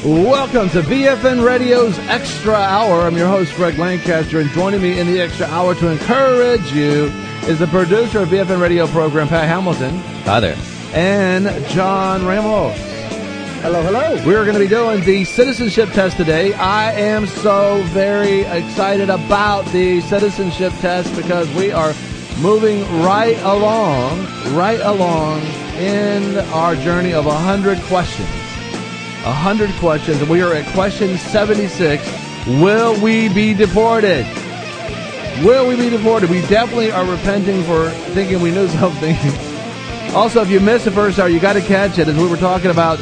Welcome to VFN Radio's Extra Hour. I'm your host, Greg Lancaster, and joining me in the Extra Hour to encourage you is the producer of VFN Radio program, Pat Hamilton. Hi there. And John Ramos. Hello, hello. We're going to be doing the citizenship test today. I am so very excited about the citizenship test because we are moving right along in our journey of 100 questions. 100 questions, and we are at question 76. Will we be deported? Will we be deported? We definitely are repenting for thinking we knew something. Also, if you missed the first hour, you got to catch it, as we were talking about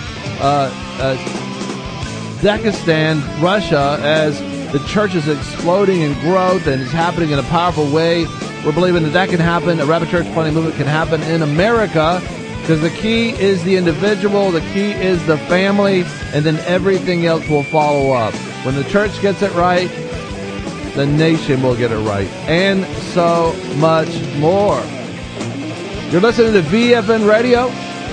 Dagestan, Russia, as the church is exploding in growth and is happening in a powerful way. We're believing that can happen. A rapid church planting movement can happen in America. Because the key is the individual, the key is the family, and then everything else will follow up. When the church gets it right, the nation will get it right. And so much more. You're listening to VFN Radio,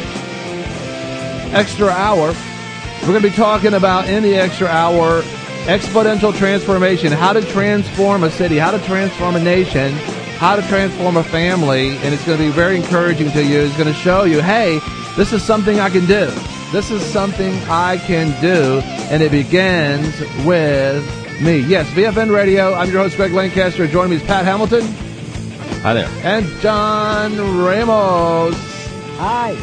Extra Hour. We're going to be talking about, in the Extra Hour, exponential transformation, how to transform a city, how to transform a nation, how to transform a family, and it's going to be very encouraging to you. It's going to show you, hey, this is something I can do. This is something I can do, and it begins with me. Yes, VFN Radio. I'm your host, Greg Lancaster. Joining me is Pat Hamilton. Hi there. And John Ramos. Hi.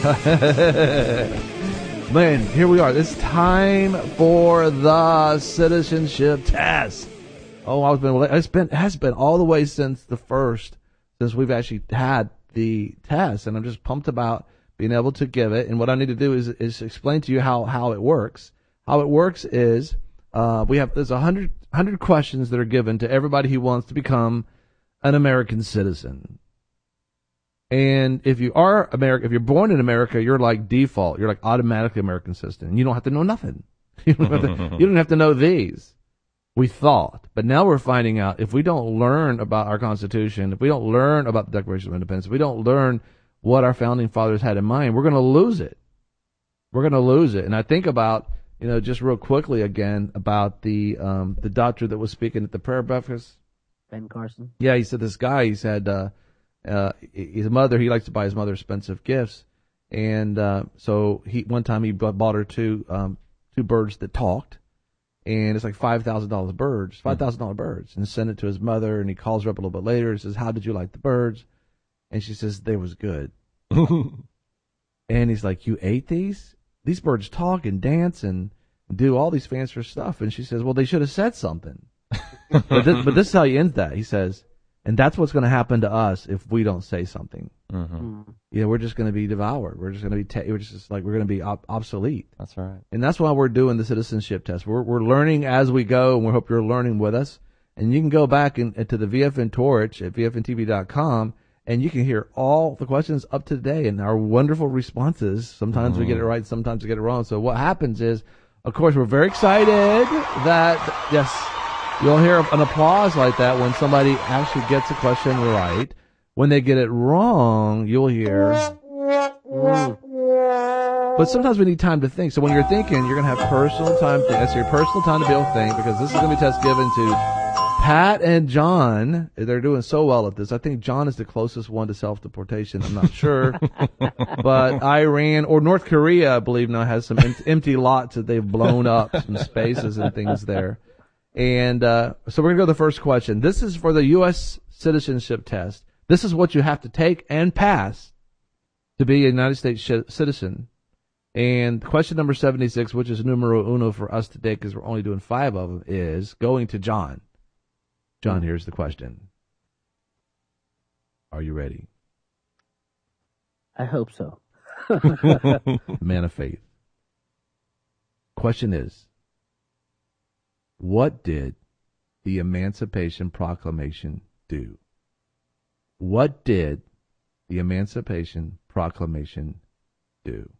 Man, here we are. It's time for the citizenship test. Oh, it has been all the way since since we've actually had the test, and I'm just pumped about being able to give it. And what I need to do is explain to you how it works. How it works is there's 100 questions that are given to everybody who wants to become an American citizen. And if you are if you're born in America, you're like default, you're like automatically American citizen. You don't have to know nothing. You don't have to know these. We thought, but now we're finding out if we don't learn about our Constitution, if we don't learn about the Declaration of Independence, if we don't learn what our founding fathers had in mind, we're going to lose it. We're going to lose it. And I think about, just real quickly again about the doctor that was speaking at the prayer breakfast. Ben Carson. Yeah, he said this guy. He said his mother. He likes to buy his mother expensive gifts, and so one time he bought her two birds that talked. And it's like $5,000 birds, $5,000 birds, and sent it to his mother. And he calls her up a little bit later and says, "How did you like the birds?" And she says, "They was good." And he's like, "You ate these? These birds talk and dance and do all these fancy stuff." And she says, "Well, they should have said something." but this is how he ends that. He says, "And that's what's going to happen to us if we don't say something. Mm-hmm. We're just going to be devoured. We're just going to be we're going to be obsolete." That's right. And that's why we're doing the citizenship test. We're learning as we go, and we hope you're learning with us. And you can go back to the VFN Torch at VFNTV.com, and you can hear all the questions up to today and our wonderful responses. Sometimes we get it right, sometimes we get it wrong. So what happens is, of course, we're very excited that, yes, you'll hear an applause like that when somebody actually gets a question right. When they get it wrong, you'll hear. But sometimes we need time to think. So when you're thinking, you're going to have personal time. That's your personal time to be able to think, because this is going to be a test given to Pat and John. They're doing so well at this. I think John is the closest one to self-deportation. I'm not sure. But Iran or North Korea, I believe, now has some empty lots that they've blown up, some spaces and things there. And so we're going to go to the first question. This is for the U.S. citizenship test. This is what you have to take and pass to be a United States citizen. And question number 76, which is numero uno for us today because we're only doing 5 of them, is going to John. John, here's the question. Are you ready? I hope so. Man of faith. Question is, what did the Emancipation Proclamation do? What did the Emancipation Proclamation do?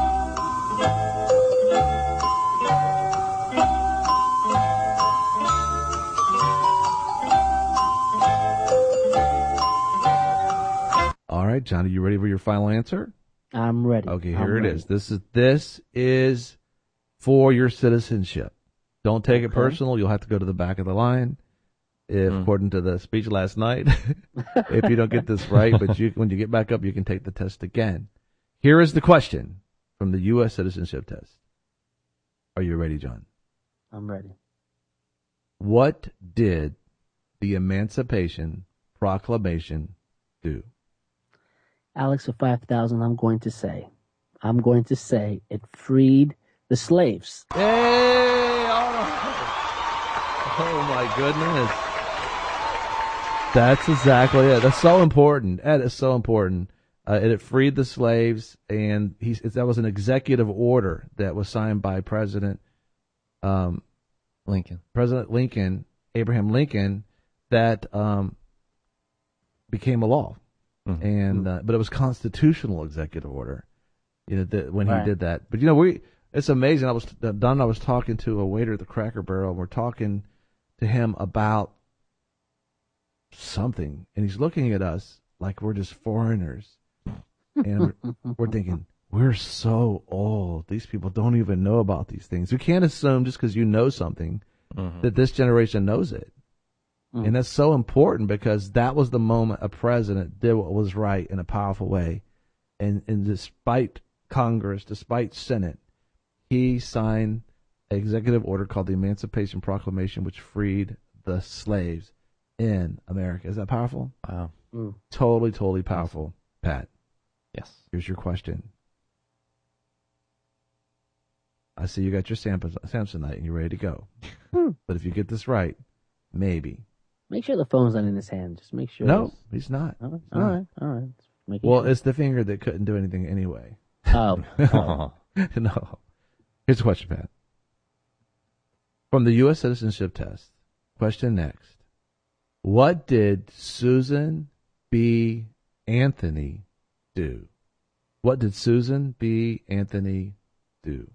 All right, Johnny, you ready for your final answer? I'm ready. Okay, here it is. This is for your citizenship. Don't take it Okay. personal. You'll have to go to the back of the line. If, according to the speech last night, if you don't get this right, but when you get back up, you can take the test again. Here is the question from the U.S. citizenship test. Are you ready, John? I'm ready. What did the Emancipation Proclamation do? Alex, for 5,000, I'm going to say it freed the slaves. Hey! All right. Oh, my goodness. That's exactly it. That's so important. That is so important. It freed the slaves, and that was an executive order that was signed by President Lincoln, Abraham Lincoln, that became a law. Mm-hmm. And but it was constitutional executive order, when Right. he did that. But it's amazing. I was talking to a waiter at the Cracker Barrel, and we're talking to him about something, and he's looking at us like we're just foreigners, and we're thinking, we're so old. These people don't even know about these things. You can't assume just because you know something that this generation knows it. And that's so important, because that was the moment a president did what was right in a powerful way. And despite Congress, despite Senate, he signed an executive order called the Emancipation Proclamation, which freed the slaves in America. Is that powerful? Wow. Totally, totally powerful. Pat, Yes. here's your question. I see you got your Samsonite and you're ready to go. But if you get this right, maybe. Make sure the phone's not in his hand. Just make sure. No, he's not. Oh, He's not. all right. Just making Well, sure. it's the finger that couldn't do anything anyway. Oh, No. Here's a question, Pat. From the U.S. citizenship test, question next. What did Susan B. Anthony do? What did Susan B. Anthony do?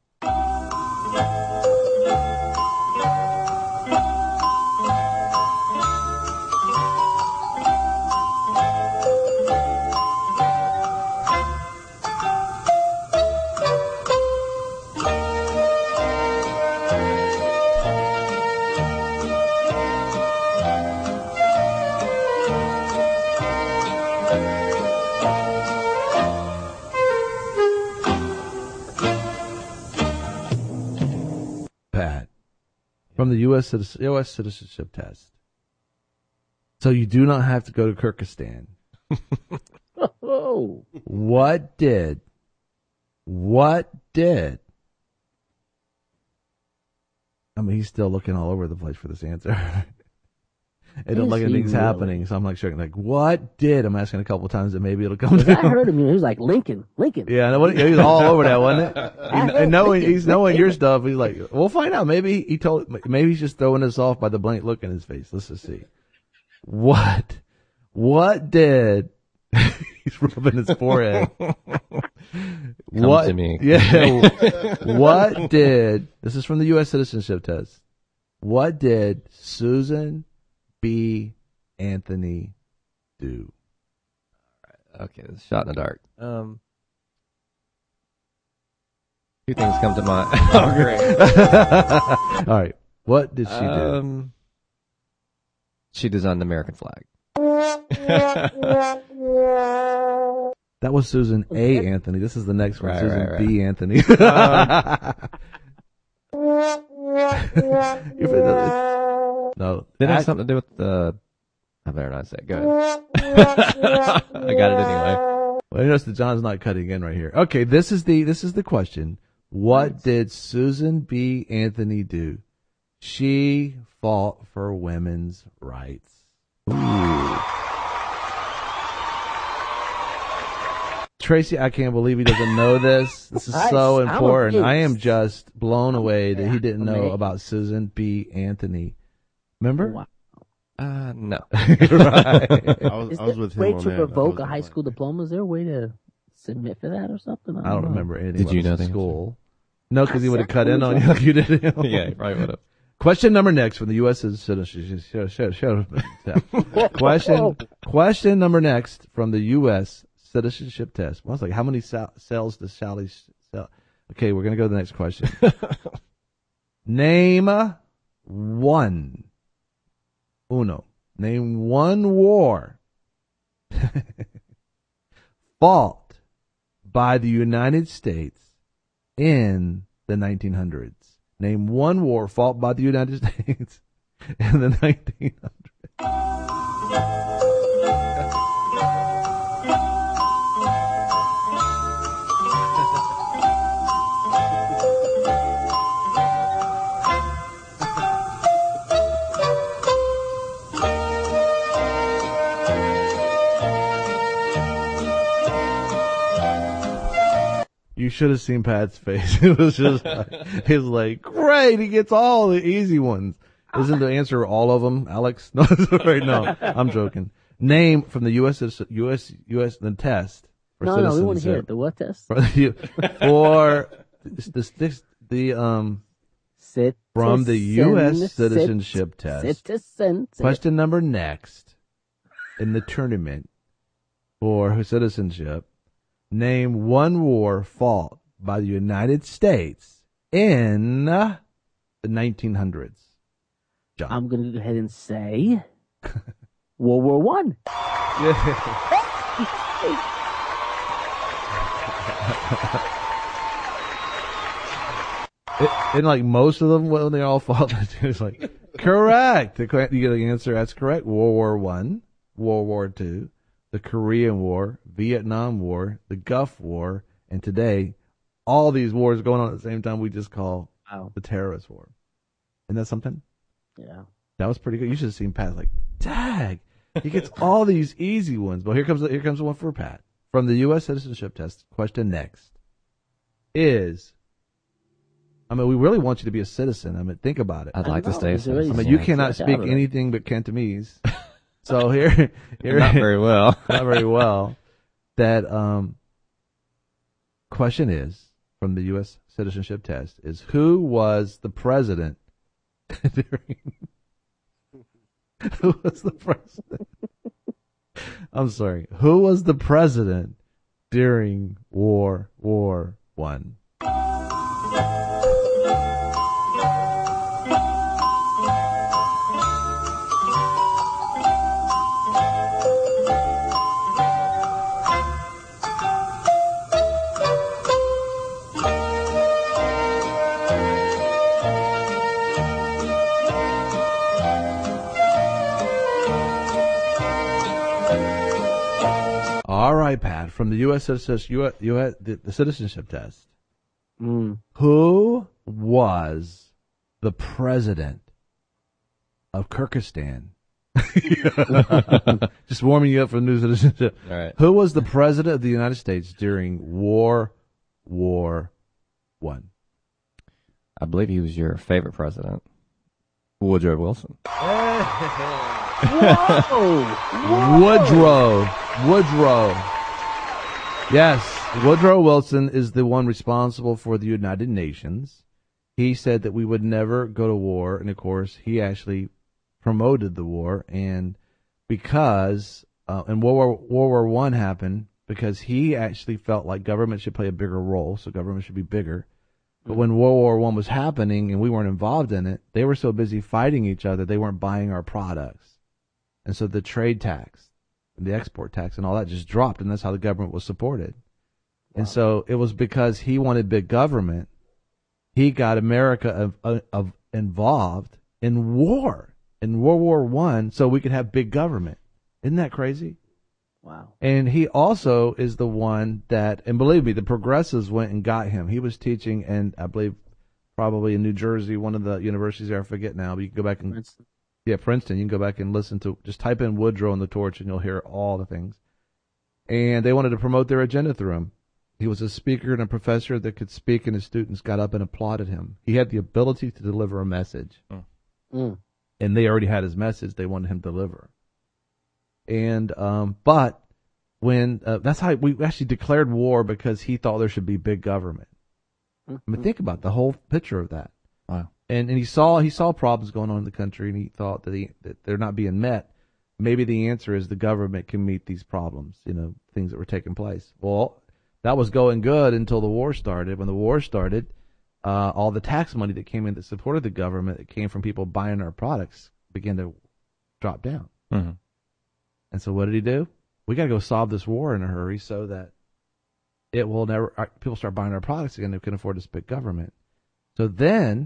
Pat, from the U.S. citizenship test. So you do not have to go to Kyrgyzstan. oh, What did I mean, he's still looking all over the place for this answer. It don't Is like he anything's really? happening, so I'm like sure, like, what did? I'm asking a couple of times, and maybe it'll come 'cause I down. heard him. He was like Lincoln. Yeah, he was all over that, wasn't it? And knowing your stuff, he's like, we'll find out. Maybe maybe he's just throwing us off by the blank look in his face. Let's just see. What did? He's rubbing his forehead. What? to me. Yeah. What did? This is from the U.S. citizenship test. What did Susan B. Anthony do? Okay, this is shot in the dark. Two things come to mind. Oh, great. All right. What did she do? She designed the American flag. That was Susan A. Anthony. This is the next one. Right, Susan right, B. Anthony. No. Did it have something to do with the... I better not say it. Go ahead. I got it anyway. Well, you notice that John's not cutting in right here. Okay, this is the question. What did Susan B. Anthony do? She fought for women's rights. Tracy, I can't believe he doesn't know this. This is so I'm important. I am amazed. just blown away that he didn't know amazed. about Susan B. Anthony. Remember? Wow. No. Right. I was with him way on to that. revoke I a high was school diploma? Is there a way to submit for that or something? I don't know. remember anything. Did you about know this the school? No, because he would have cut in on you like you did him. Yeah, right. What up? Question number next from the U.S. citizenship. Question number next from the U.S. citizenship test. I was like, how many cells does Sally cell? Okay, we're going to go to the next question. Name one. Uno. Name one war fought by the United States in the 1900s. Name one war fought by the United States in the 1900s. You should have seen Pat's face. It was just, he was like, great, he gets all the easy ones. Isn't the answer all of them, Alex? No, right, no, I'm joking. Name from the U.S. the test for No, citizenship. we want to hear it. The what test? For from the U.S. citizenship test. Citizen. Question number next in the tournament for citizenship. Name one war fought by the United States in the 1900s. John. I'm going to go ahead and say World War One. And like most of them, when they all fought, it's like correct. You get the answer. That's correct. World War One, World War Two, the Korean War, Vietnam War, the Gulf War, and today, all these wars going on at the same time. We just call the terrorist war. Isn't that something? Yeah, that was pretty good. You should have seen Pat. Like, dag, he gets all these easy ones. But here comes the one for Pat from the U.S. citizenship test. Question next is. I mean, we really want you to be a citizen. I mean, think about it. I'd like to stay a citizen. I mean, you cannot speak anything but Cantonese. So here, not very well. Not very well. That question is from the U.S. citizenship test is who was the president during? Who was the president? I'm sorry. Who was the president during World War One? All right, Pat, from the U.S. the citizenship test. Who was the president of Kyrgyzstan? Just warming you up for the new citizenship. All right. Who was the president of the United States during World War One? I believe he was your favorite president, Woodrow Wilson. Whoa! Woodrow. Yes, Woodrow Wilson is the one responsible for the United Nations. He said that we would never go to war, and of course, he actually promoted the war. And because and World War One happened because he actually felt like government should play a bigger role, so government should be bigger. But when World War One was happening and we weren't involved in it, they were so busy fighting each other they weren't buying our products. And so the trade tax, and the export tax, and all that just dropped, and that's how the government was supported. Wow. And so it was because he wanted big government. He got America involved in war, in World War One, so we could have big government. Isn't that crazy? Wow. And he also is the one that, and believe me, the progressives went and got him. He was teaching, and I believe probably in New Jersey, one of the universities there, I forget now, but you can go back and Princeton. Yeah, Princeton. You can go back and listen to, just type in Woodrow on the torch and you'll hear all the things. And they wanted to promote their agenda through him. He was a speaker and a professor that could speak, and his students got up and applauded him. He had the ability to deliver a message. And they already had his message they wanted him to deliver. And, but when, that's how we actually declared war, because he thought there should be big government. I mean, think about the whole picture of that. Wow. And he saw problems going on in the country, and he thought that they're not being met. Maybe the answer is the government can meet these problems, things that were taking place. Well, that was going good until the war started. When the war started, all the tax money that came in that supported the government, that came from people buying our products, began to drop down. Mm-hmm. And so what did he do? We got to go solve this war in a hurry so that it will never, people start buying our products again. They can afford this big government. So then,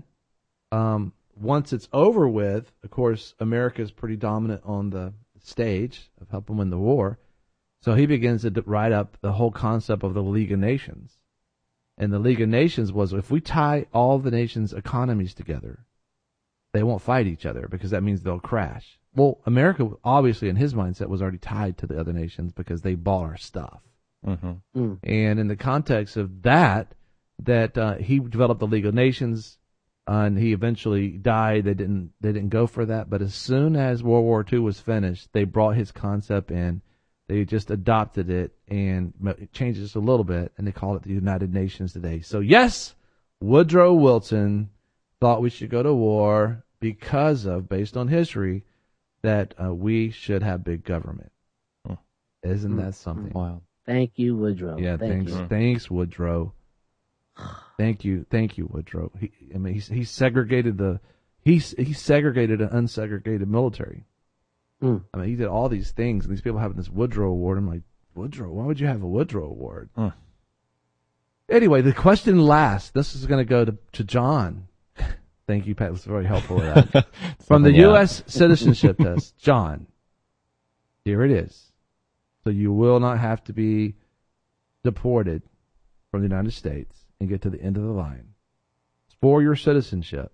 once it's over with, of course, America is pretty dominant on the stage of helping win the war. So he begins to write up the whole concept of the League of Nations. And the League of Nations was, if we tie all the nations' economies together, they won't fight each other because that means they'll crash. Well, America, obviously, in his mindset, was already tied to the other nations because they bought our stuff. Mm-hmm. And in the context of that he developed the League of Nations, and he eventually died. They didn't go for that. But as soon as World War II was finished, they brought his concept in. They just adopted it and changed it just a little bit, and they call it the United Nations today. So yes, Woodrow Wilson thought we should go to war because of, based on history, that we should have big government. Isn't that something? Wow. Thank you, Woodrow. Yeah, thanks, Woodrow. Thank you, Woodrow. He segregated he segregated an unsegregated military. I mean, he did all these things, and these people having this Woodrow Award. I'm like, Woodrow? Why would you have a Woodrow Award? Anyway, the question last. This is going to go to John. Thank you, Pat. It was very helpful with that. From the U.S. citizenship test, John. Here it is. So you will not have to be deported from the United States and get to the end of the line. For your citizenship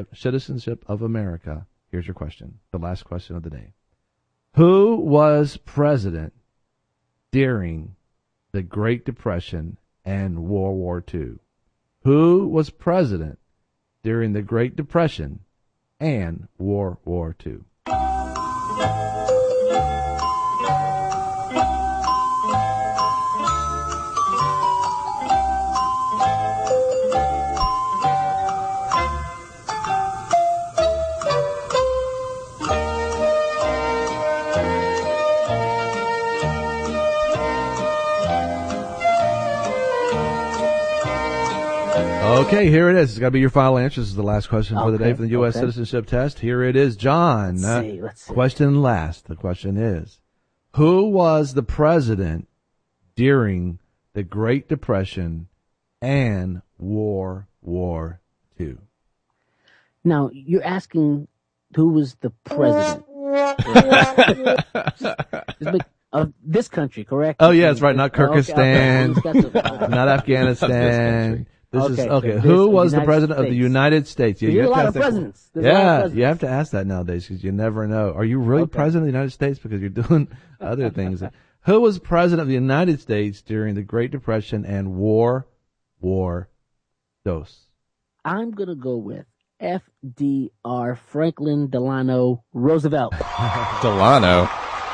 of America, here's your question, the last question of the day. Who was president during the Great Depression and World War II? Who was president during the Great Depression and World War II? Okay, here it is. It's got to be your final answer. This is the last question for the day for the U.S. citizenship test. Here it is, John. Let's see. Question last. The question is, who was the president during the Great Depression and World War II? Now, you're asking who was the president of this country, correct? Oh, yeah, that's right. Not Kyrgyzstan, Okay. not Afghanistan. This is Okay. Who was the United president of the States. United States? Yeah, There's a lot of presidents. You have to ask that nowadays because you never know. Are you really president of the United States? Because you're doing other things. Who was president of the United States during the Great Depression and War II? I'm going to go with FDR, Franklin Delano Roosevelt. Delano.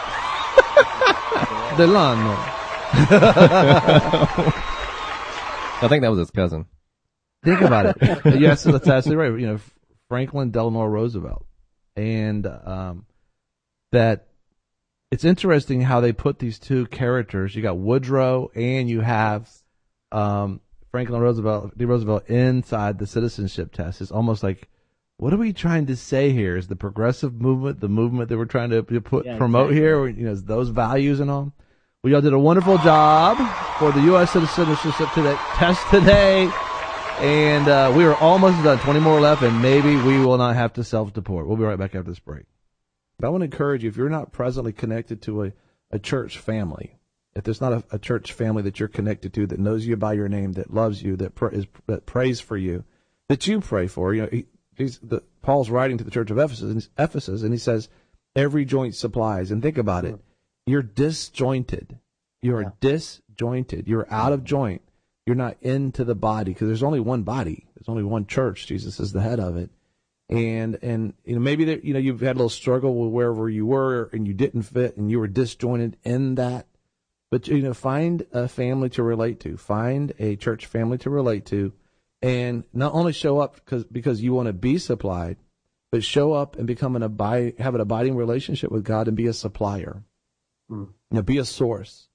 I think that was his cousin. Think about it. Yes, that's absolutely right. You know, Franklin Delano Roosevelt. And that it's interesting how they put these two characters. You got Woodrow and you have Franklin Roosevelt inside the citizenship test. It's almost like, what are we trying to say here? Is the progressive movement the movement that we're trying to promote exactly. here? You know, those values and all. Well, y'all did a wonderful job for the U.S. citizenship test today. And we are almost done. 20 more left, and maybe we will not have to self-deport. We'll be right back after this break. But I want to encourage you, if you're not presently connected to a church family, if there's not a church family that you're connected to that knows you by your name, that loves you, that prays for you, that you pray for, you know, Paul's writing to the church of Ephesus, and he says, every joint supplies. And think about it. You're disjointed. You're disjointed. You're out of joint. You're not into the body because there's only one body. There's only one church. Jesus is the head of it. And you know, maybe you've had a little struggle with wherever you were and you didn't fit and you were disjointed in that. But, you know, find a family to relate to. Find a church family to relate to. And not only show up because you want to be supplied, but show up and have an abiding relationship with God and be a supplier. You know, be a source.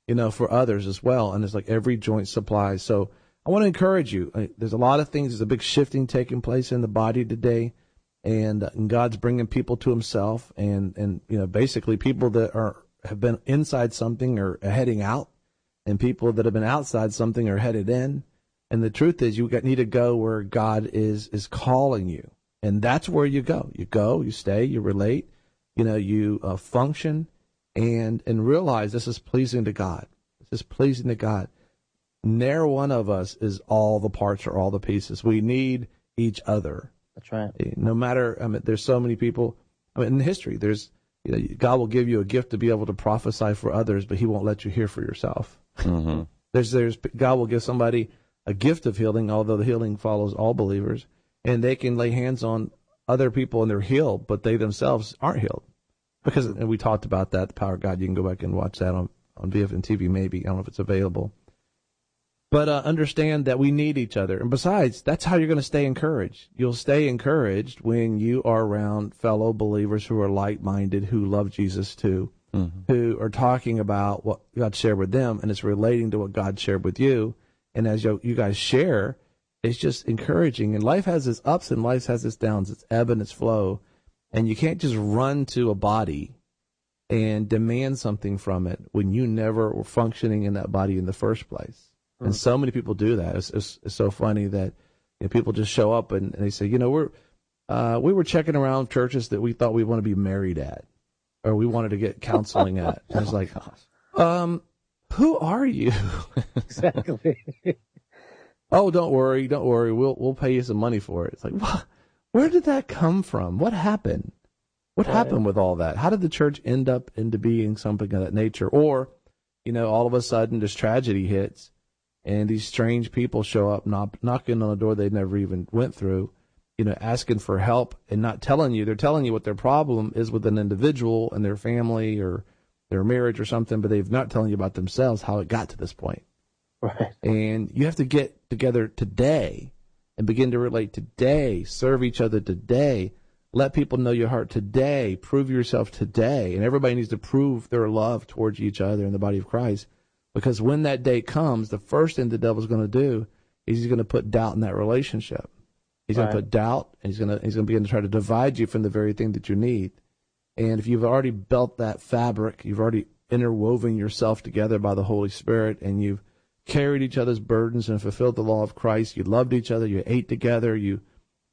for others as well. And it's like every joint supplies. So I want to encourage you. There's a lot of things. There's a big shifting taking place in the body today, and God's bringing people to Himself, and basically people that have been inside something are heading out, and people that have been outside something are headed in. And the truth is, you need to go where God is calling you, and that's where you go. You go, you stay, you relate, you function, and realize this is pleasing to God. This is pleasing to God. Ne'er one of us is all the parts or all the pieces. We need each other. That's right. No matter, there's so many people. In history, there's, God will give you a gift to be able to prophesy for others, but He won't let you hear for yourself. Mm-hmm. There's God will give somebody a gift of healing, although the healing follows all believers, and they can lay hands on other people and they're healed, but they themselves aren't healed. Because, and we talked about that, the Power of God. You can go back and watch that on VFN TV, maybe. I don't know if it's available. But understand that we need each other. And besides, that's how you're going to stay encouraged. You'll stay encouraged when you are around fellow believers who are like-minded, who love Jesus too, who are talking about what God shared with them, and it's relating to what God shared with you. And as you guys share, it's just encouraging. And life has its ups and life has its downs, its ebb and its flow. And you can't just run to a body and demand something from it when you never were functioning in that body in the first place. And so many people do that. It's so funny that people just show up and they say, we were checking around churches that we thought we want to be married at, or we wanted to get counseling at. And it's like, who are you? Exactly. Oh, don't worry. We'll pay you some money for it. It's like, what? Where did that come from? What happened? What happened with all that? How did the church end up into being something of that nature? Or, all of a sudden this tragedy hits, and these strange people show up knocking on a door they never even went through, asking for help and not telling you. They're telling you what their problem is with an individual and their family or their marriage or something, but they're not telling you about themselves, how it got to this point. Right. And you have to get together today and begin to relate today, serve each other today, let people know your heart today, prove yourself today. And everybody needs to prove their love towards each other in the body of Christ. Because when that day comes, the first thing the devil's going to do is he's going to put doubt in that relationship. He's going to put doubt, and he's going to begin to try to divide you from the very thing that you need. And if you've already built that fabric, you've already interwoven yourself together by the Holy Spirit, and you've carried each other's burdens and fulfilled the law of Christ. You loved each other. You ate together. You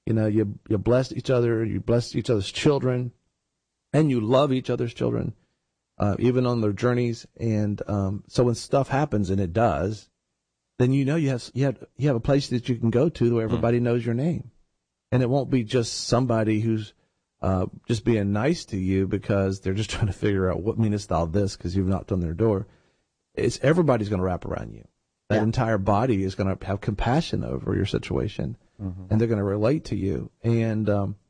blessed each other. You blessed each other's children, and you love each other's children. Even on their journeys. And so when stuff happens, and it does, then you have a place that you can go to where everybody knows your name. And it won't be just somebody who's just being nice to you because they're just trying to figure out what meanest thou this because you've knocked on their door. It's everybody's going to wrap around you. That entire body is going to have compassion over your situation, and they're going to relate to you. And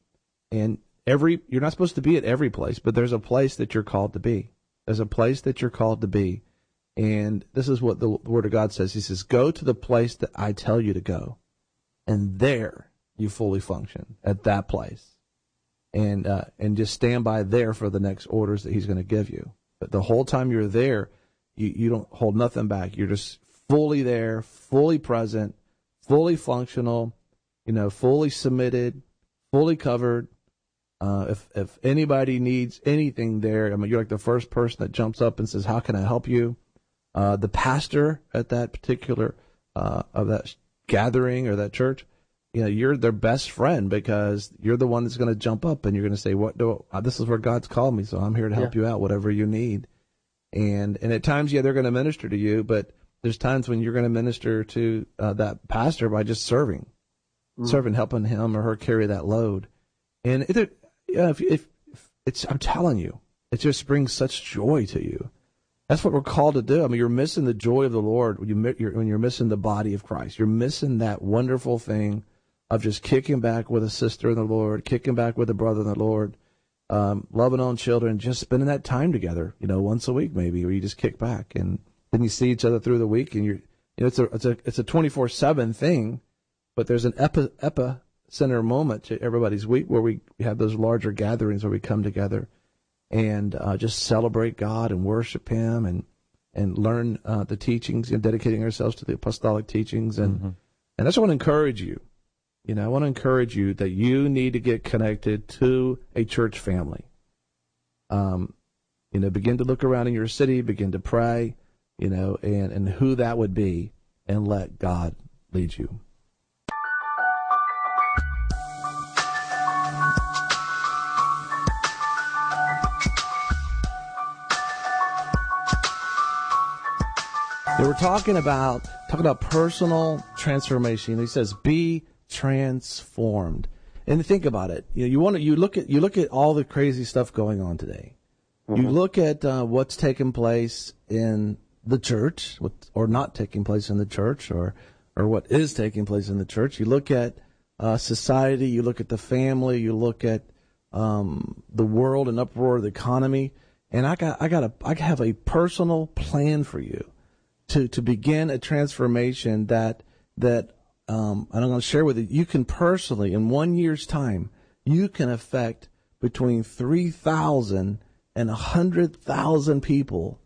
you're not supposed to be at every place, but there's a place that you're called to be. There's a place that you're called to be. And this is what the Word of God says. He says, go to the place that I tell you to go. And there you fully function, at that place. And just stand by there for the next orders that He's going to give you. But the whole time you're there, you don't hold nothing back. You're just fully there, fully present, fully functional, fully submitted, fully covered. If anybody needs anything there, you're like the first person that jumps up and says, how can I help you? The pastor at that particular, of that gathering or that church, you're their best friend because you're the one that's going to jump up and you're going to say, this is where God's called me. So I'm here to help you out, whatever you need. And at times, they're going to minister to you, but there's times when you're going to minister to, that pastor by just serving, helping him or her carry that load. And if I'm telling you, it just brings such joy to you. That's what we're called to do. You're missing the joy of the Lord when you're missing the body of Christ. You're missing that wonderful thing of just kicking back with a sister in the Lord, kicking back with a brother in the Lord, loving on children, just spending that time together, once a week maybe, where you just kick back and then you see each other through the week, and it's a 24/7 thing, but there's an epicenter moment to everybody's week where we have those larger gatherings where we come together and just celebrate God and worship Him learn the teachings, dedicating ourselves to the apostolic teachings. And I just want to encourage you. I want to encourage you that you need to get connected to a church family. Begin to look around in your city, begin to pray, and who that would be, and let God lead you. We're talking about personal transformation. He says, "Be transformed." And think about it. You look at all the crazy stuff going on today. You look at what's taking place in the church, or not taking place in the church, or what is taking place in the church. You look at society. You look at the family. You look at the world and uproar of the economy. And I have a personal plan for you to begin a transformation that I'm going to share with you. You can personally, in 1 year's time, you can affect between 3,000 and 100,000 people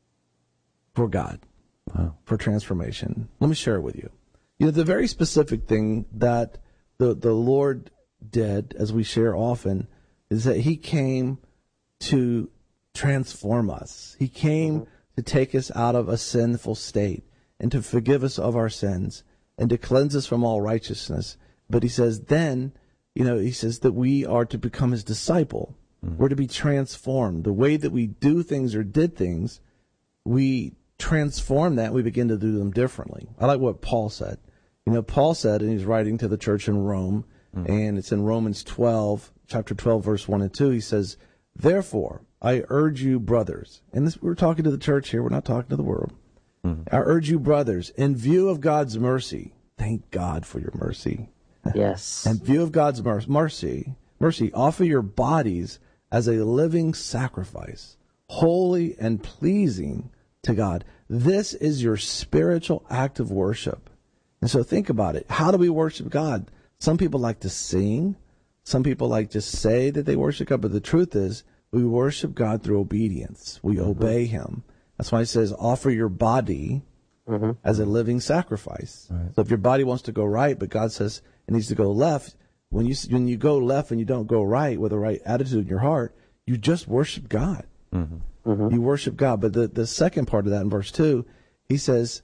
for God, for transformation. Let me share it with you. The very specific thing that the Lord did, as we share often, is that He came to transform us. He came to take us out of a sinful state and to forgive us of our sins and to cleanse us from all righteousness. But He says then, He says that we are to become His disciple. We're to be transformed. The way that we do things or did things, we transform that. We begin to do them differently. I like what Paul said. Paul said, and he's writing to the church in Rome, and it's in Romans 12, chapter 12, verse 1 and 2. He says, "Therefore, I urge you, brothers," and we're talking to the church here. We're not talking to the world. "I urge you, brothers, in view of God's mercy," thank God for your mercy. Yes. "In view of God's mercy, offer your bodies as a living sacrifice, holy and pleasing to God. This is your spiritual act of worship." And so think about it. How do we worship God? Some people like to sing. Some people like to say that they worship God. But the truth is, we worship God through obedience. We obey Him. That's why He says, offer your body as a living sacrifice. Right. So if your body wants to go right, but God says it needs to go left, when you go left and you don't go right with the right attitude in your heart, you just worship God. You worship God. But the second part of that in verse 2, He says,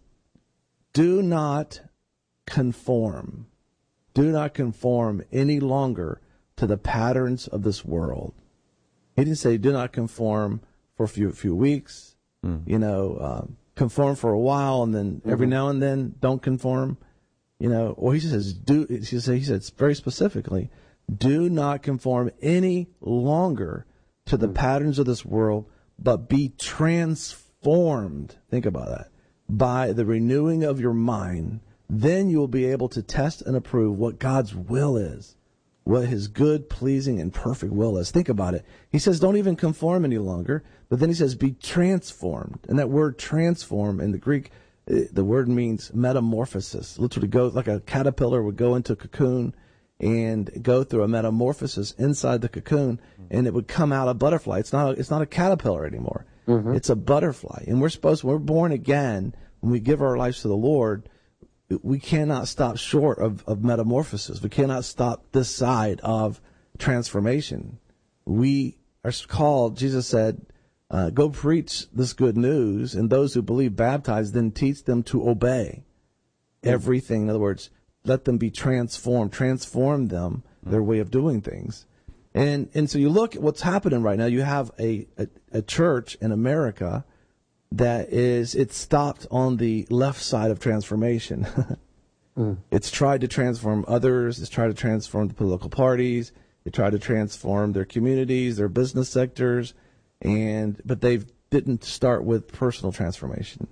do not conform. Do not conform any longer to the patterns of this world. He didn't say do not conform for a few weeks, conform for a while and then every now and then don't conform. Or He says he said very specifically, do not conform any longer to the patterns of this world, but be transformed. Think about that. By the renewing of your mind, then you will be able to test and approve what God's will is, what His good, pleasing, and perfect will is. Think about it. He says don't even conform any longer, but then He says be transformed. And that word transform in the Greek, the word means metamorphosis. Literally goes like a caterpillar would go into a cocoon and go through a metamorphosis inside the cocoon, and it would come out a butterfly. It's not a caterpillar anymore. It's a butterfly. And we're born again, when we give our lives to the Lord, we cannot stop short of metamorphosis. We cannot stop this side of transformation. We are called, Jesus said, go preach this good news, and those who believe baptize, then teach them to obey everything. In other words, let them be transformed, transform them, their way of doing things. And so you look at what's happening right now. You have a church in America it's stopped on the left side of transformation. It's tried to transform others. It's tried to transform the political parties. They tried to transform their communities, their business sectors, but they didn't start with personal transformation.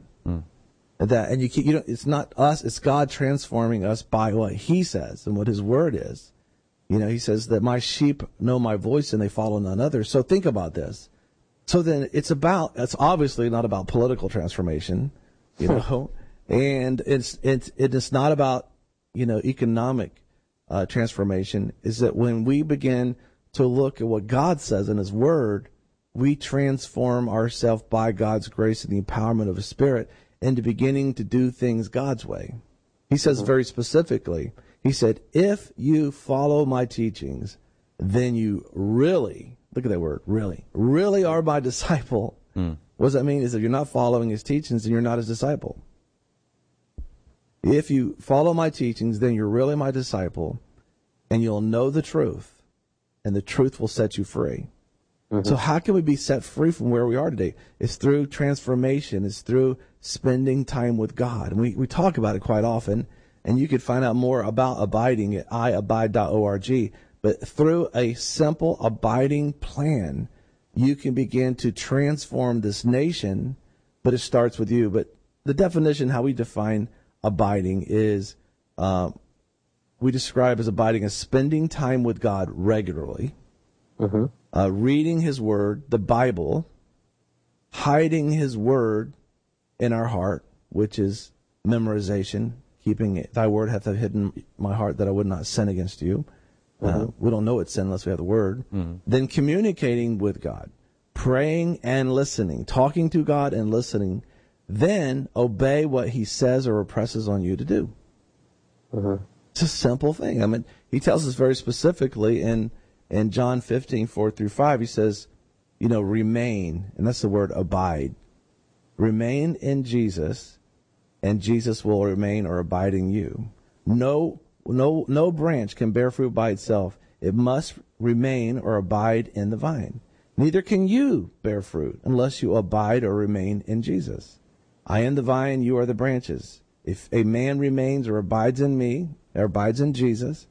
It's not us. It's God transforming us by what He says and what His word is. He says that my sheep know my voice and they follow none other. So think about this. So then it's obviously not about political transformation, and it's not about, economic transformation. Is that when we begin to look at what God says in His word, we transform ourselves by God's grace and the empowerment of His Spirit into beginning to do things God's way. He says very specifically, he said, if you follow my teachings, then you really, look at that word, really are my disciple. What does that mean? Is that you're not following his teachings, then you're not his disciple. If you follow my teachings, then you're really my disciple, and you'll know the truth, and the truth will set you free. So how can we be set free from where we are today? It's through transformation. It's through spending time with God. And we talk about it quite often, and you could find out more about abiding at iabide.org. But through a simple abiding plan, you can begin to transform this nation, but it starts with you. But the definition, how we define abiding is, we describe as abiding as spending time with God regularly, reading his word, the Bible, hiding his word in our heart, which is memorization, keeping it. Thy word hath I hidden my heart that I would not sin against you. We don't know it's sin unless we have the word. Then communicating with God, praying and listening, talking to God and listening. Then obey what he says or impresses on you to do. It's a simple thing. I mean, he tells us very specifically in John 15:4-5, he says, remain, and that's the word abide. Remain in Jesus, and Jesus will remain or abide in you. No branch can bear fruit by itself. It must remain or abide in the vine. Neither can you bear fruit unless you abide or remain in Jesus. I am the vine, you are the branches. If a man remains or abides in me, or abides in Jesus,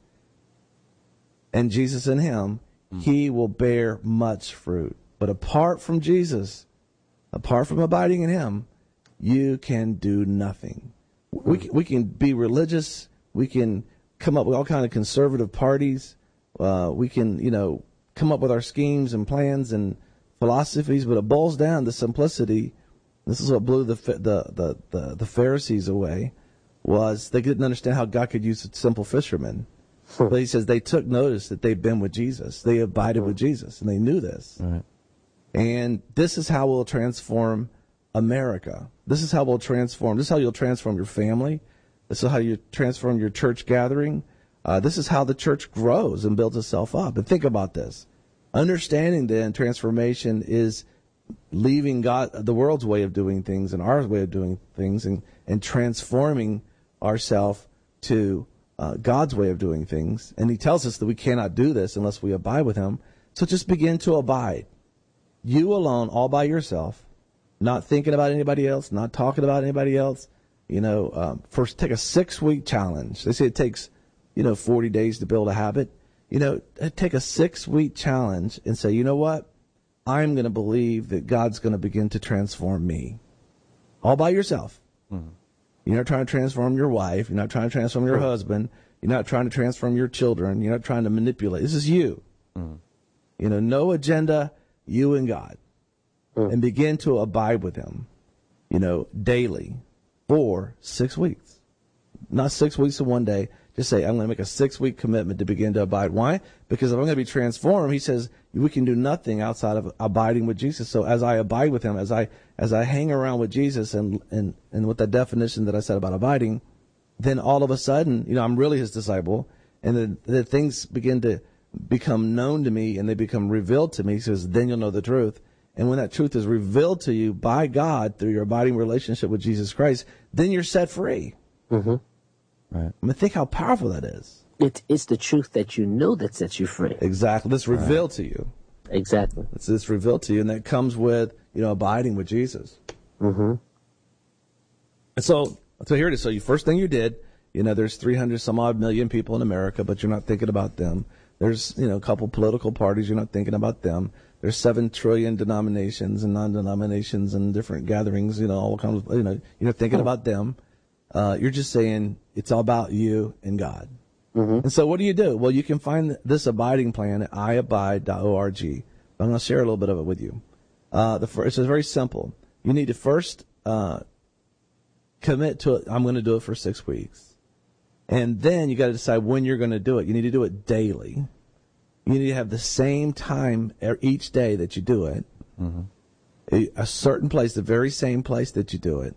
and Jesus in him, he will bear much fruit. But apart from Jesus, apart from abiding in him, you can do nothing. We can be religious. We can come up with all kind of conservative parties. We can, come up with our schemes and plans and philosophies, but it boils down to simplicity. This is what blew the Pharisees away, was they didn't understand how God could use simple fishermen. But he says they took notice that they've been with Jesus. They abided with Jesus, and they knew this. Right. And this is how we'll transform America. This is how you'll transform your family. This is how you transform your church gathering. This is how the church grows and builds itself up. And think about this. Understanding then transformation is leaving the world's way of doing things and our way of doing things and transforming ourselves to God's way of doing things. And he tells us that we cannot do this unless we abide with him. So just begin to abide. You alone, all by yourself, not thinking about anybody else, not talking about anybody else. First take a 6-week challenge. They say it takes, 40 days to build a habit. Take a 6-week challenge and say, you know what? I'm going to believe that God's going to begin to transform me. All by yourself. You're not trying to transform your wife. You're not trying to transform your husband. You're not trying to transform your children. You're not trying to manipulate. This is you. No agenda, you and God. And begin to abide with him, daily for 6 weeks. Not 6 weeks in one day. Just say, I'm going to make a 6-week commitment to begin to abide. Why? Because if I'm going to be transformed, he says, we can do nothing outside of abiding with Jesus. So as I abide with him, as I hang around with Jesus and with that definition that I said about abiding, then all of a sudden, I'm really his disciple, and then the things begin to become known to me and they become revealed to me. He says, then you'll know the truth. And when that truth is revealed to you by God through your abiding relationship with Jesus Christ, then you're set free. Right. I mean, think how powerful that is. It's the truth that you know that sets you free. Exactly. That's revealed to you. Exactly. It's revealed to you, and that comes with, abiding with Jesus. And so here it is. So first thing you did, there's 300 some odd million people in America, but you're not thinking about them. There's, a couple political parties, you're not thinking about them. There's 7 trillion denominations and non-denominations and different gatherings, all kinds of, you're not thinking about them. You're just saying it's all about you and God. And so what do? Well, you can find this abiding plan at iabide.org. I'm going to share a little bit of it with you. It's very simple. You need to first commit to it. I'm going to do it for 6 weeks. And then you got to decide when you're going to do it. You need to do it daily. You need to have the same time each day that you do it. A certain place, the very same place that you do it.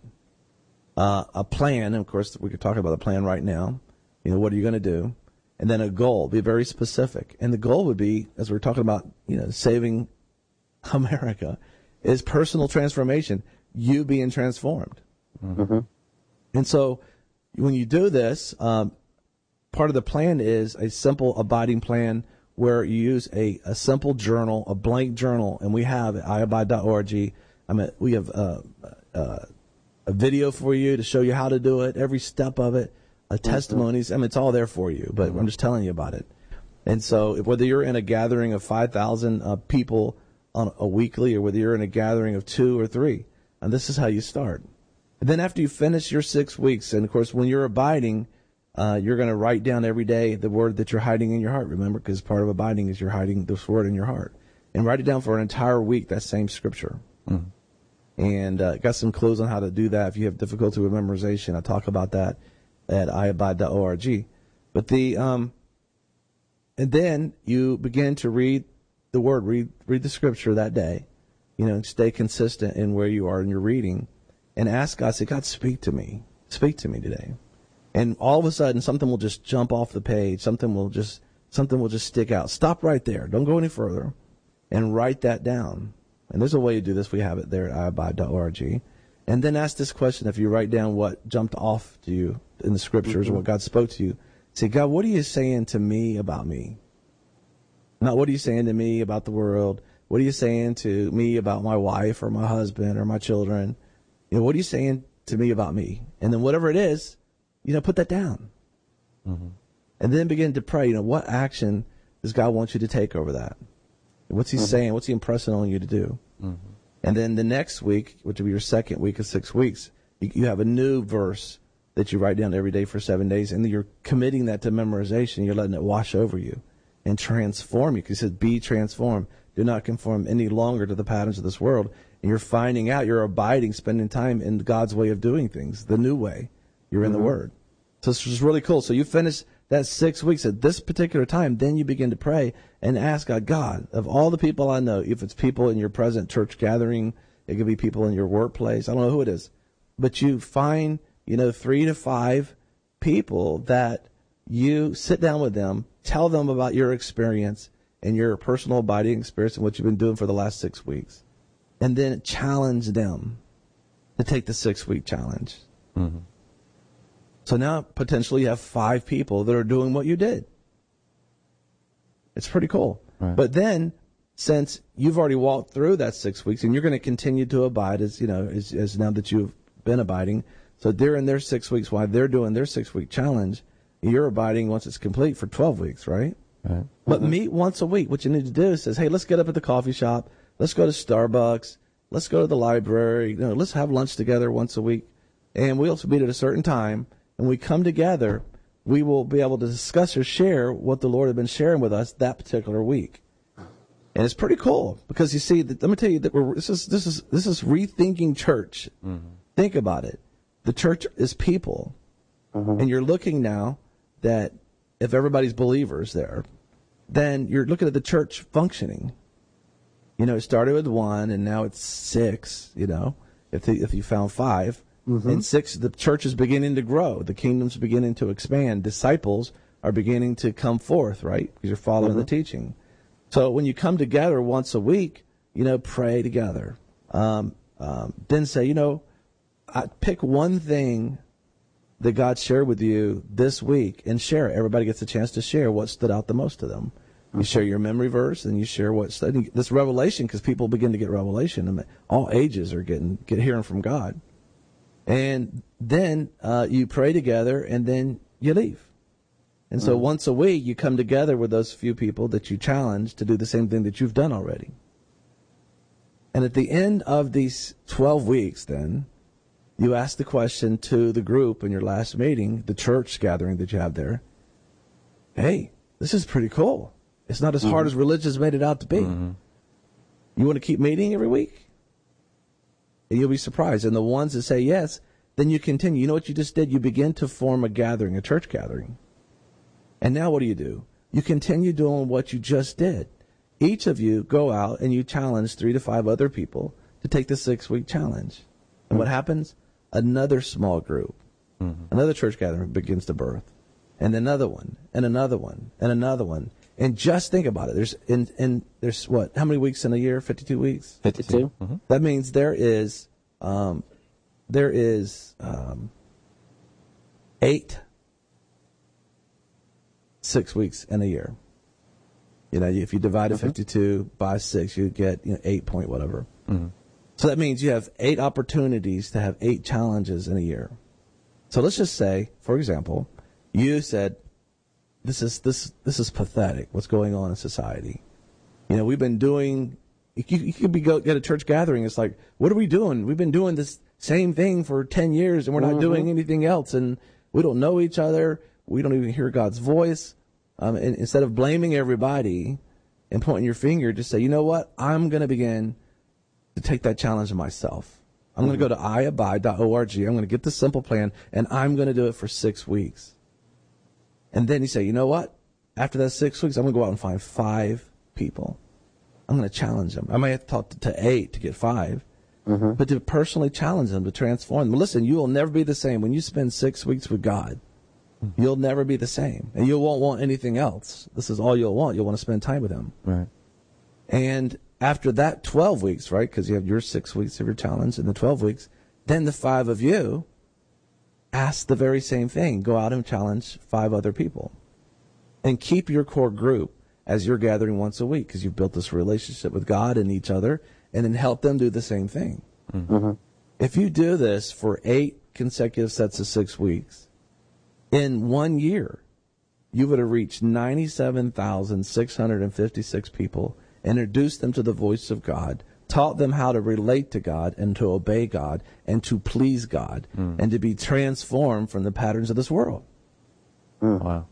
A plan, and of course, we could talk about a plan right now. What are you going to do? And then a goal. Be very specific. And the goal would be, as we're talking about, saving America, is personal transformation. You being transformed. And so, when you do this, part of the plan is a simple abiding plan where you use a simple journal, a blank journal, and we have at iabide.org. We have a video for you to show you how to do it, every step of it, testimonies. It's all there for you, but I'm just telling you about it. And so whether you're in a gathering of 5,000 people on a weekly, or whether you're in a gathering of 2 or 3, and this is how you start. And then after you finish your 6 weeks, and of course when you're abiding, you're going to write down every day the word that you're hiding in your heart. Remember, because part of abiding is you're hiding this word in your heart. And write it down for an entire week, that same scripture. And got some clues on how to do that. If you have difficulty with memorization, I talk about that at iabide.org. But and then you begin to read the word, read the scripture that day, stay consistent in where you are in your reading, and ask God, say, God, speak to me today. And all of a sudden, something will just jump off the page. Something will just stick out. Stop right there. Don't go any further, and write that down. And there's a way to do this. We have it there at iabide.org. And then ask this question. If you write down what jumped off to you in the scriptures, or what God spoke to you, say, God, what are you saying to me about me? Not what are you saying to me about the world? What are you saying to me about my wife or my husband or my children? What are you saying to me about me? And then whatever it is, put that down. And then begin to pray, what action does God want you to take over that? What's he saying? What's he impressing on you to do? And then the next week, which will be your second week of 6 weeks, you have a new verse that you write down every day for 7 days, and you're committing that to memorization. You're letting it wash over you and transform you. Because he says, be transformed. Do not conform any longer to the patterns of this world. And you're finding out, you're abiding, spending time in God's way of doing things, the new way. You're in the Word. So it's just really cool. So you finish that 6 weeks at this particular time, then you begin to pray and ask God, of all the people I know, if it's people in your present church gathering, it could be people in your workplace, I don't know who it is, but you find, 3 to 5 people that you sit down with them, tell them about your experience and your personal abiding experience and what you've been doing for the last 6 weeks, and then challenge them to take the 6-week challenge. So now potentially you have 5 people that are doing what you did. It's pretty cool. Right. But then, since you've already walked through that 6 weeks, and you're going to continue to abide as now that you've been abiding, so they're in their 6 weeks while they're doing their 6-week challenge, you're abiding once it's complete for 12 weeks, right? Right. But meet once a week. What you need to do is, hey, let's get up at the coffee shop. Let's go to Starbucks. Let's go to the library. Let's have lunch together once a week. And we also meet at a certain time. And we come together, we will be able to discuss or share what the Lord had been sharing with us that particular week. And it's pretty cool because you see, let me tell you that this is rethinking church. Think about it. The church is people. And you're looking now that if everybody's believers there, then you're looking at the church functioning. It started with 1 and now it's 6, if you found 5. And 6, the church is beginning to grow. The kingdom's beginning to expand. Disciples are beginning to come forth, right? Because you're following the teaching. So when you come together once a week, pray together. Then say, pick one thing that God shared with you this week and share it. Everybody gets a chance to share what stood out the most to them. You share your memory verse, and you share this revelation, because people begin to get revelation. All ages are hearing from God. And then you pray together, and then you leave. And so once a week, you come together with those few people that you challenge to do the same thing that you've done already. And at the end of these 12 weeks, then, you ask the question to the group in your last meeting, the church gathering that you have there, hey, this is pretty cool. It's not as hard as religions made it out to be. You want to keep meeting every week? And you'll be surprised. And the ones that say yes, then you continue. You know what you just did? You begin to form a gathering, a church gathering. And now what do? You continue doing what you just did. each of you go out and you challenge 3 to 5 other people to take the 6-week challenge. And what happens? Another small group, another church gathering begins to birth, and another one, and another one, and another one. And just think about it. There's what? How many weeks in a year? 52 weeks? 52. That means there is 8 6 weeks in a year. You know, if you divide 52 by 6, you get 8 point whatever. So that means you have 8 opportunities to have 8 challenges in a year. So let's just say, for example, you said, this is pathetic, what's going on in society. You know, we've been doing, you could get a church gathering, it's like, what are we doing? We've been doing this same thing for 10 years and we're not doing anything else, and we don't know each other, we don't even hear God's voice. And instead of blaming everybody and pointing your finger, just say, you know what, I'm going to begin to take that challenge on myself. I'm going to go to iabide.org. I'm going to get the simple plan, and I'm going to do it for 6 weeks. And then you say, you know what? After that 6 weeks, I'm going to go out and find 5 people. I'm going to challenge them. I might have to talk to 8 to get 5, but to personally challenge them, to transform them. Listen, you will never be the same. When you spend 6 weeks with God, you'll never be the same. And you won't want anything else. This is all you'll want. You'll want to spend time with Him. Right. And after that 12 weeks, right, because you have your 6 weeks of your challenge and the 12 weeks, then the 5 of you ask the very same thing. Go out and challenge 5 other people. And keep your core group as you're gathering once a week, because you've built this relationship with God and each other, and then help them do the same thing. If you do this for 8 consecutive sets of 6 weeks, in 1 year, you would have reached 97,656 people, introduced them to the voice of God, taught them how to relate to God and to obey God and to please God and to be transformed from the patterns of this world. Wow.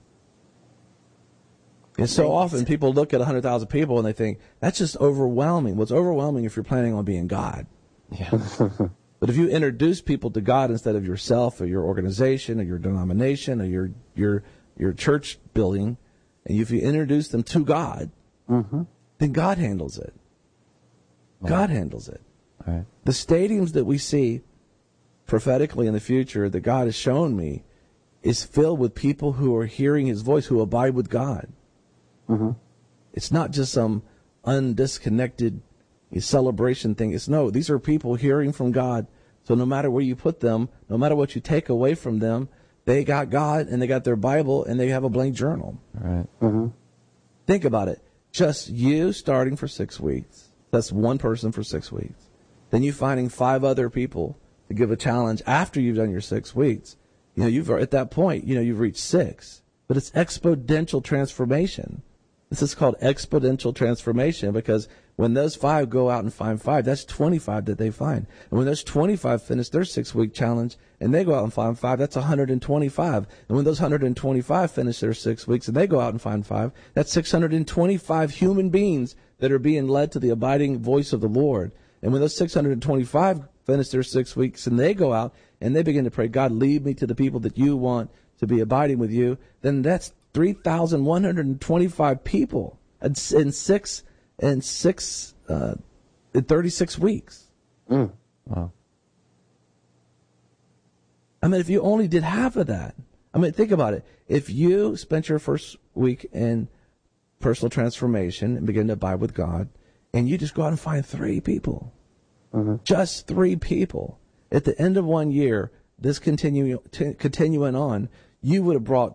And so often people look at 100,000 people and they think, that's just overwhelming. Well, it's overwhelming if you're planning on being God. Yeah. But if you introduce people to God instead of yourself or your organization or your denomination or your church building, and if you introduce them to God, then God handles it. God handles it. All right. The stadiums that we see prophetically in the future that God has shown me is filled with people who are hearing His voice, who abide with God. It's not just some undisconnected celebration thing. These are people hearing from God. So no matter where you put them, no matter what you take away from them, they got God and they got their Bible and they have a blank journal. All right. Think about it. Just you starting for 6 weeks. That's one person for 6 weeks. Then you finding 5 other people to give a challenge after you've done your 6 weeks. You know, at that point, you've reached 6. But it's exponential transformation. This is called exponential transformation, because when those 5 go out and find 5, that's 25 that they find. And when those 25 finish their 6-week challenge and they go out and find 5, that's 125. And when those 125 finish their 6 weeks and they go out and find 5, that's 625 human beings that are being led to the abiding voice of the Lord. And when those 625 finish their 6 weeks and they go out and they begin to pray, God, lead me to the people that you want to be abiding with you, then that's 3,125 people in 36 weeks. Wow. I mean, if you only did half of that, I mean, think about it. If you spent your first week in personal transformation and begin to abide with God, and you just go out and find 3 people, just 3 people, at the end of 1 year, this continuing on, you would have brought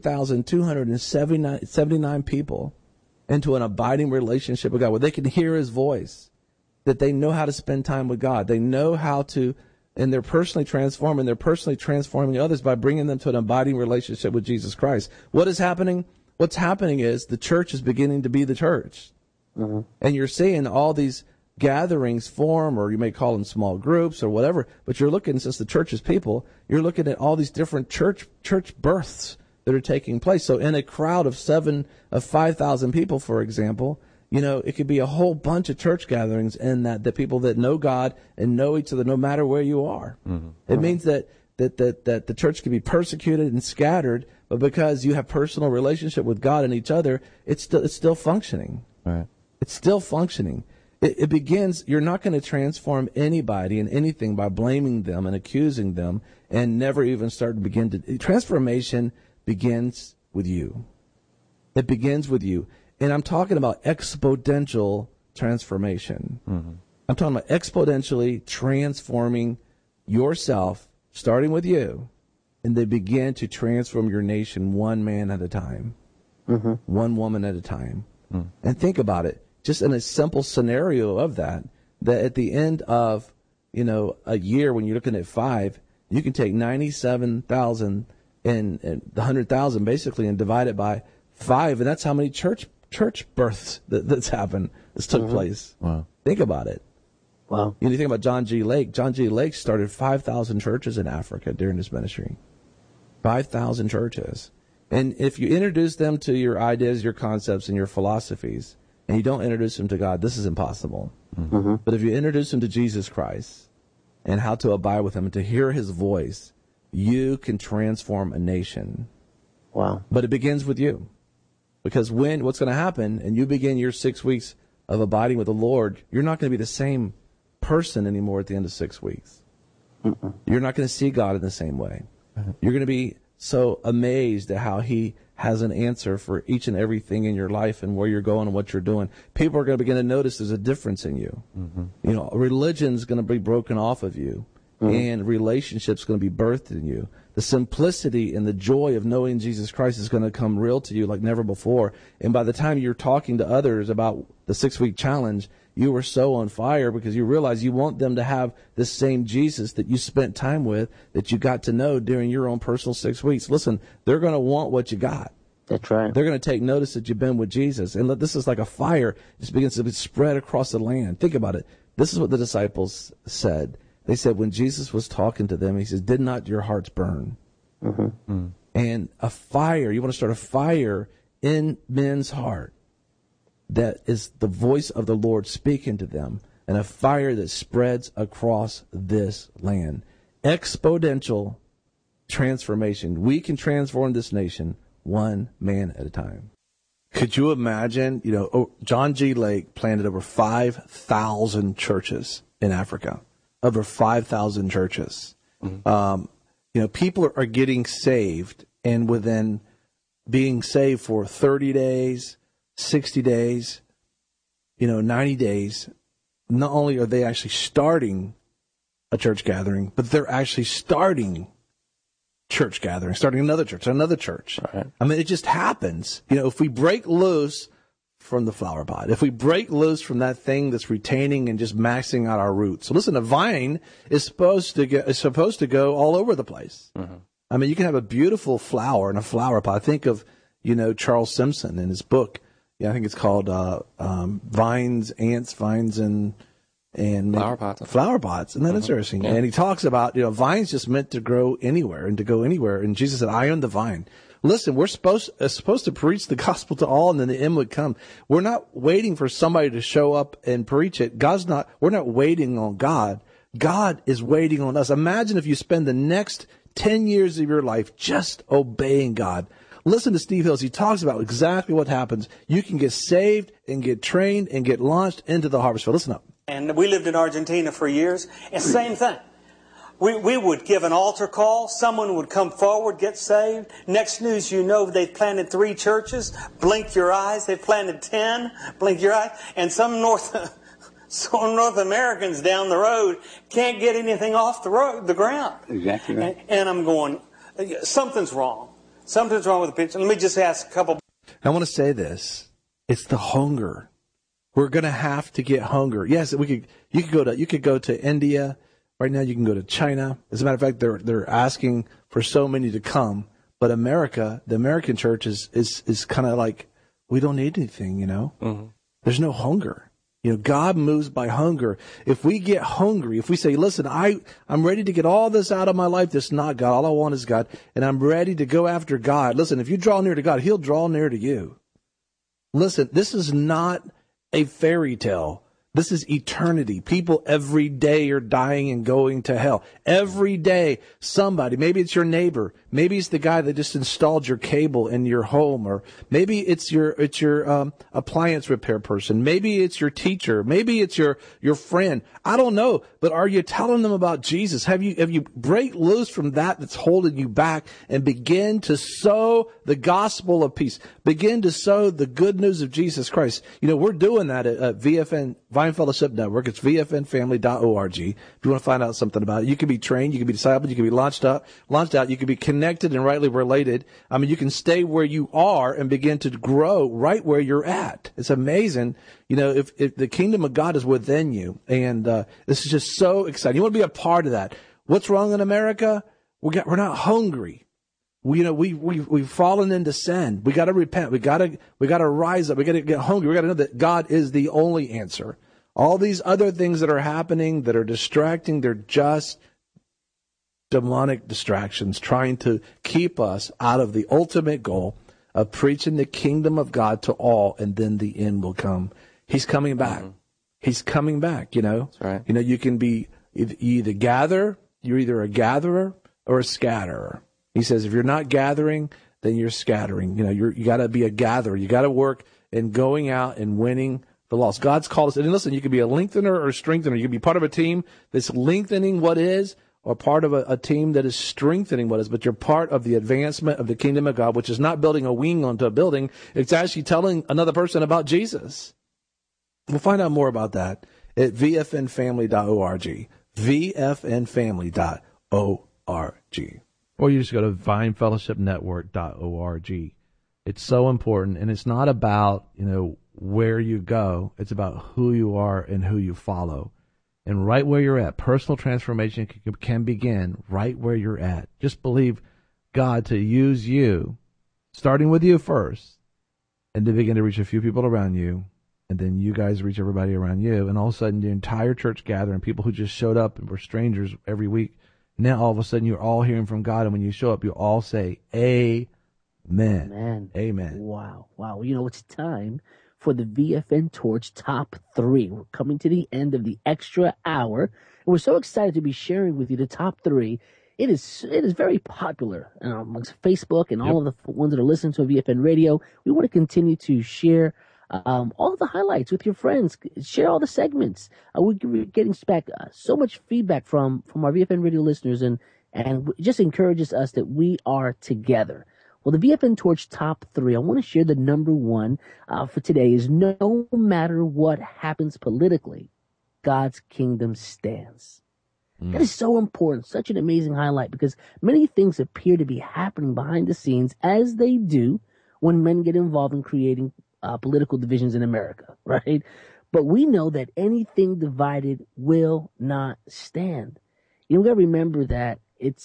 3,279 people into an abiding relationship with God, where they can hear His voice, that they know how to spend time with God. They know how to, and they're personally transforming. They're personally transforming others by bringing them to an abiding relationship with Jesus Christ. What is happening? What's happening is the church is beginning to be the church. And you're seeing all these gatherings form, or you may call them small groups or whatever, but you're looking, since the church is people, you're looking at all these different church births that are taking place. So in a crowd of 5,000 people, for example, it could be a whole bunch of church gatherings in that, the people that know God and know each other no matter where you are. It means that the church can be persecuted and scattered, but because you have personal relationship with God and each other, it's still functioning. Right. It's still functioning. It begins, you're not going to transform anybody and anything by blaming them and accusing them and never even start to begin to. Transformation begins with you. It begins with you. And I'm talking about exponential transformation. Mm-hmm. I'm talking about exponentially transforming yourself, starting with you, and they begin to transform your nation one man at a time, one woman at a time. Mm. And think about it. Just in a simple scenario of that at the end of, a year when you're looking at 5, you can take 97,000 and the 100,000 basically and divide it by 5, and that's how many church births that's happened, that's took place. Wow. Think about it. Wow. You think about John G. Lake. John G. Lake started 5,000 churches in Africa during his ministry. 5,000 churches. And if you introduce them to your ideas, your concepts, and your philosophies, and you don't introduce them to God, this is impossible. Mm-hmm. But if you introduce them to Jesus Christ and how to abide with him and to hear his voice, you can transform a nation. Wow. But it begins with you. Because what's going to happen, and you begin your 6 weeks of abiding with the Lord, you're not going to be the same person anymore at the end of 6 weeks. Mm-mm. You're not going to see God in the same way. Mm-hmm. You're going to be so amazed at how he has an answer for each and everything in your life and where you're going and what you're doing. People are going to begin to notice there's a difference in you. Mm-hmm. Religion's going to be broken off of you, and relationships going to be birthed in you. The simplicity and the joy of knowing Jesus Christ is going to come real to you like never before. And by the time you're talking to others about the 6-week challenge, you were so on fire because you realize you want them to have the same Jesus that you spent time with, that you got to know during your own personal 6 weeks. Listen, they're going to want what you got. That's right. They're going to take notice that you've been with Jesus. And this is like a fire. It begins to be spread across the land. Think about it. This is what the disciples said. They said when Jesus was talking to them, he says, did not your hearts burn? Mm-hmm. Mm. And a fire, you want to start a fire in men's heart. That is the voice of the Lord speaking to them, and a fire that spreads across this land. Exponential transformation. We can transform this nation one man at a time. Could you imagine, John G. Lake planted over 5,000 churches in Africa. Over 5,000 churches. Mm-hmm. People are getting saved, and within being saved for 30 days, 60 days, 90 days, not only are they actually starting a church gathering, but they're actually starting church gathering, starting another church. Right. I mean, it just happens. If we break loose from the flower pot, if we break loose from that thing that's retaining and just maxing out our roots. So listen, a vine is supposed to go all over the place. Mm-hmm. I mean, you can have a beautiful flower in a flower pot. Think of, Charles Simpson in his book. Yeah, I think it's called Vines, Ants, Vines, and Flower Pots. Flower Pots. Isn't that interesting? Yeah. And he talks about, vines just meant to grow anywhere and to go anywhere. And Jesus said, I am the vine. Listen, we're supposed to preach the gospel to all, and then the end would come. We're not waiting for somebody to show up and preach it. We're not waiting on God. God is waiting on us. Imagine if you spend the next 10 years of your life just obeying God. Listen to Steve Hills. He talks about exactly what happens. You can get saved and get trained and get launched into the harvest field. Listen up. And we lived in Argentina for years, and same thing. We would give an altar call. Someone would come forward, get saved. Next news you know, they've planted 3 churches. Blink your eyes. They've planted 10. Blink your eyes. And some North Americans down the road can't get anything off the ground. Exactly right. And I'm going, something's wrong. Something's wrong with the picture. Let me just ask a couple. I want to say this. It's the hunger. We're going to have to get hunger. Yes, you could go to India. Right now, you can go to China. As a matter of fact, they're asking for so many to come. But America, the American church is kind of like, we don't need anything, Mm-hmm. There's no hunger. God moves by hunger. If we get hungry, if we say, listen, I'm ready to get all this out of my life that's not God. All I want is God. And I'm ready to go after God. Listen, if you draw near to God, he'll draw near to you. Listen, this is not a fairy tale. This is eternity. People every day are dying and going to hell. Every day, somebody, maybe it's your neighbor, maybe it's the guy that just installed your cable in your home, or maybe it's your appliance repair person, maybe it's your teacher, maybe it's your friend. I don't know, but are you telling them about Jesus? Have you break loose from that's holding you back and begin to sow the gospel of peace? Begin to sow the good news of Jesus Christ. You know, we're doing that at VFN, Vine Fellowship Network. It's vfnfamily.org. If you want to find out something about it, you can be trained, you can be discipled, you can be launched out, you can be connected and rightly related. I mean, you can stay where you are and begin to grow right where you're at. It's amazing. You know, if the kingdom of God is within you, and this is just so exciting. You want to be a part of that. What's wrong in America? We're not hungry. We've fallen into sin. We got to repent. We got to rise up. We got to get hungry. We got to know that God is the only answer. All these other things that are happening that are distracting, they're just demonic distractions trying to keep us out of the ultimate goal of preaching the kingdom of God to all, and then the end will come. He's coming back. Mm-hmm. He's coming back, you know. That's right. You know, you can be you're either a gatherer or a scatterer. He says, if you're not gathering, then you're scattering. You know, you got to be a gatherer. You got to work in going out and winning the lost. God's called us. And listen, you can be a lengthener or a strengthener. You can be part of a team that's lengthening what is, or part of a team that is strengthening what is. But you're part of the advancement of the kingdom of God, which is not building a wing onto a building. It's actually telling another person about Jesus. We'll find out more about that at vfnfamily.org. vfnfamily.org. Or you just go to vinefellowshipnetwork.org. It's so important, and it's not about, you know, where you go. It's about who you are and who you follow. And right where you're at, personal transformation can begin right where you're at. Just believe God to use you, starting with you first, and to begin to reach a few people around you, and then you guys reach everybody around you, and all of a sudden the entire church gathering, people who just showed up and were strangers every week, now all of a sudden you're all hearing from God, and when you show up, you all say, Amen. Amen. Amen. Wow. You know, it's time for the VFN Torch Top 3. We're coming to the end of the extra hour, and we're so excited to be sharing with you the top 3. It is very popular amongst Facebook and all of the ones that are listening to VFN Radio. We want to continue to share all of the highlights with your friends. Share all the segments. We're getting back so much feedback from our VFN Radio listeners, and it just encourages us that we are together. Well, the VFN Torch Top 3, I want to share the number 1 for today is no matter what happens politically, God's kingdom stands. That is so important, such an amazing highlight, because many things appear to be happening behind the scenes, as they do when men get involved in creating political divisions in America, right? But we know that anything divided will not stand. You know, we got to remember that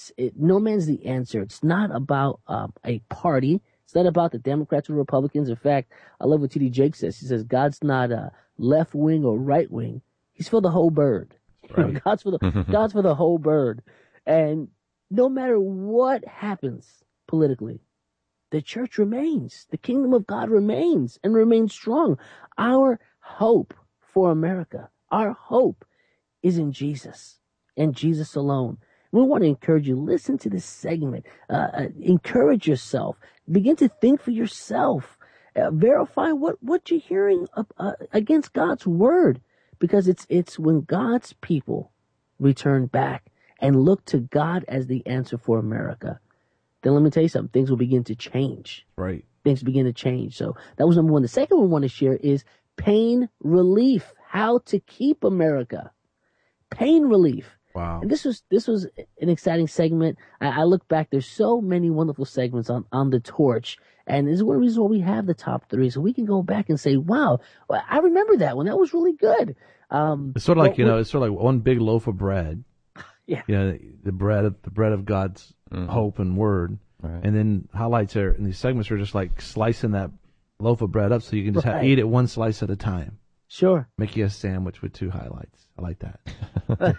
no man's the answer. It's not about a party. It's not about the Democrats or Republicans. In fact, I love what T.D. Jakes says. He says God's not a left wing or right wing. He's for the whole bird. Right. God's for the whole bird. And no matter what happens politically, the church remains. The kingdom of God remains and remains strong. Our hope for America, our hope is in Jesus and Jesus alone. We want to encourage you, listen to this segment, encourage yourself, begin to think for yourself, verify what you're hearing against God's word, because it's when God's people return back and look to God as the answer for America, then let me tell you something, things will begin to change. Right. Things begin to change. So that was number 1. The second one I want to share is pain relief, how to keep America. Pain relief. Wow. And this was an exciting segment. I look back, there's so many wonderful segments on the Torch. And this is one of the reasons why we have the top 3. So we can go back and say, wow, I remember that one. That was really good. It's sort of like, it's sort of like one big loaf of bread. Yeah. You know, the bread of God's hope and word. Right. And then highlights are, and these segments are just like slicing that loaf of bread up so you can just eat it one slice at a time. Sure. Make you a sandwich with 2 highlights. I like that.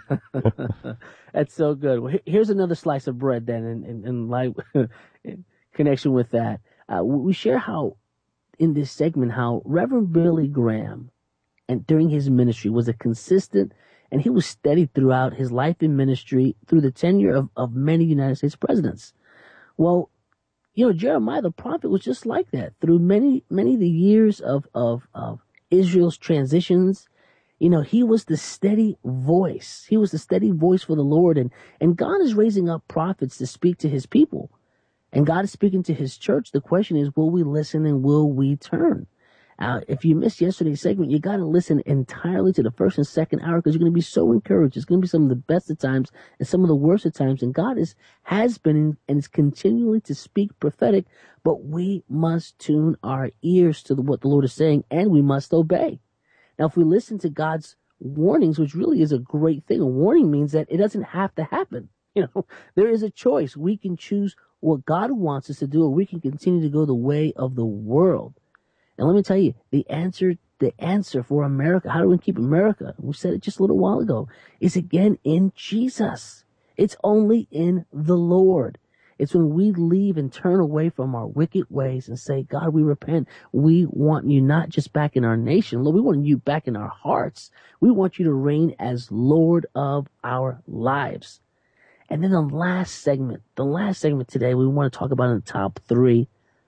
That's so good. Well, here's another slice of bread then, and like in connection with that. We share how, in this segment, how Reverend Billy Graham and during his ministry was a consistent, and he was steady throughout his life in ministry through the tenure of many United States presidents. Well, Jeremiah the prophet was just like that through many of the years of Israel's transitions. He was the steady voice. He was the steady voice for the Lord, and God is raising up prophets to speak to his people. And God is speaking to his church. The question is, will we listen and will we turn? If you missed yesterday's segment, you got to listen entirely to the first and second hour, because you're going to be so encouraged. It's going to be some of the best of times and some of the worst of times. And God has been and is continually to speak prophetic, but we must tune our ears to what the Lord is saying, and we must obey. Now, if we listen to God's warnings, which really is a great thing, a warning means that it doesn't have to happen. There is a choice. We can choose what God wants us to do, or we can continue to go the way of the world. And let me tell you, the answer for America, how do we keep America? We said it just a little while ago, is again in Jesus. It's only in the Lord. It's when we leave and turn away from our wicked ways and say, God, we repent. We want you not just back in our nation, Lord, we want you back in our hearts. We want you to reign as Lord of our lives. And then the last segment today we want to talk about in the top 3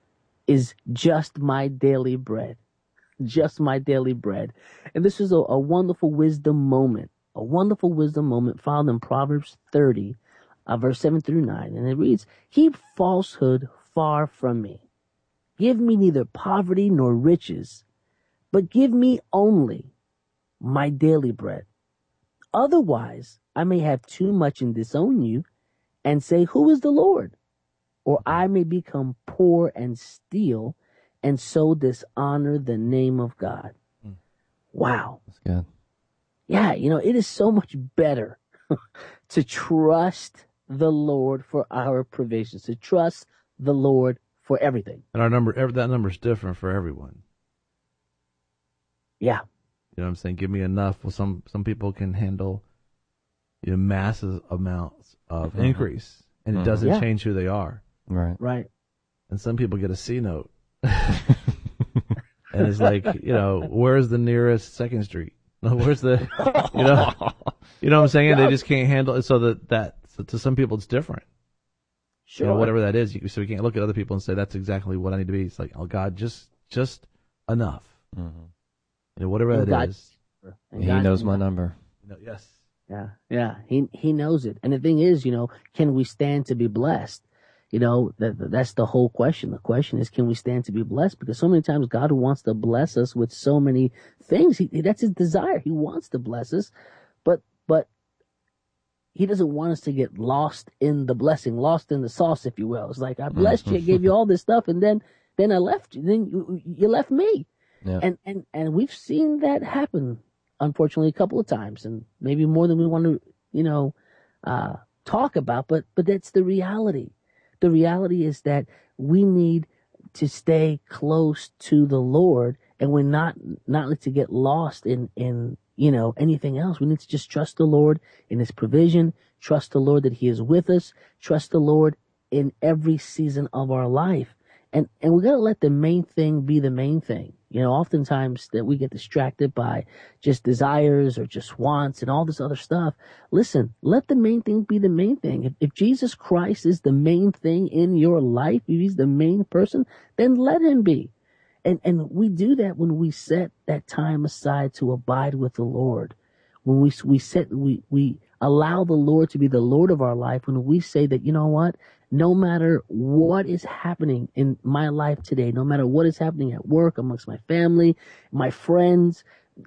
is just my daily bread. Just my daily bread. And this is a wonderful wisdom moment. A wonderful wisdom moment found in Proverbs 30, verse 7 through 9. And it reads, keep falsehood far from me. Give me neither poverty nor riches, but give me only my daily bread. Otherwise, I may have too much and disown you and say, who is the Lord? Or I may become poor and steal and so dishonor the name of God. Wow. That's good. Yeah, it is so much better to trust the Lord for our provisions, to trust the Lord for everything. And that number is different for everyone. Yeah. You know what I'm saying? Give me enough. Well, some people can handle massive amounts of increase, and it doesn't change who they are. Right. And some people get a C note. And it's like, where's the nearest 2nd Street? Where's the, you know what I'm saying? Yeah. They just can't handle it. So so to some people it's different. Sure. Whatever that is. So we can't look at other people and say, that's exactly what I need to be. It's like, oh God, just enough. Mm-hmm. Whatever that is. He knows my number. Yes. Yeah. He knows it. And the thing is, can we stand to be blessed? That's the whole question. The question is, can we stand to be blessed? Because so many times God wants to bless us with so many things. That's his desire. He wants to bless us, but he doesn't want us to get lost in the blessing, lost in the sauce, if you will. It's like, I blessed you, I gave you all this stuff, and then I left you. Then you left me. Yeah. And we've seen that happen, unfortunately, a couple of times, and maybe more than we want to, talk about. But that's the reality. The reality is that we need to stay close to the Lord, and we're not to get lost in anything else. We need to just trust the Lord in his provision, trust the Lord that he is with us, trust the Lord in every season of our life. And we got to let the main thing be the main thing. Oftentimes that we get distracted by just desires or just wants and all this other stuff. Listen, let the main thing be the main thing. If Jesus Christ is the main thing in your life, if he's the main person, then let him be. And we do that when we set that time aside to abide with the Lord. When we allow the Lord to be the Lord of our life, when we say that, no matter what is happening in my life today, no matter what is happening at work, amongst my family, my friends,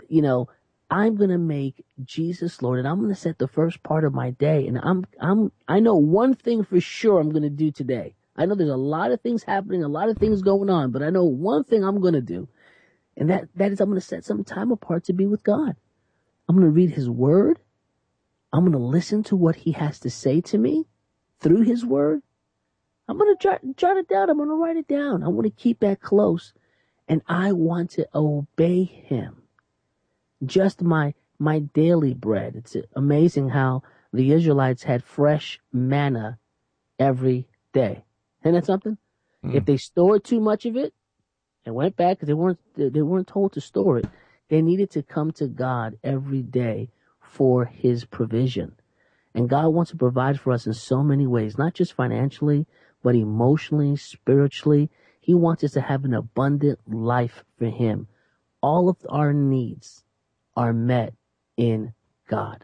I'm going to make Jesus Lord, and I'm going to set the first part of my day. And I know one thing for sure I'm going to do today. I know there's a lot of things happening, a lot of things going on, but I know one thing I'm going to do. And that is I'm going to set some time apart to be with God. I'm going to read his word. I'm going to listen to what he has to say to me through his word. I'm going to jot it down. I'm going to write it down. I want to keep that close. And I want to obey him. Just my daily bread. It's amazing how the Israelites had fresh manna every day. Isn't that something? If they stored too much of it and went back, because they weren't told to store it. They needed to come to God every day for his provision. And God wants to provide for us in so many ways, not just financially, but emotionally, spiritually. He wants us to have an abundant life for him. All of our needs are met in God.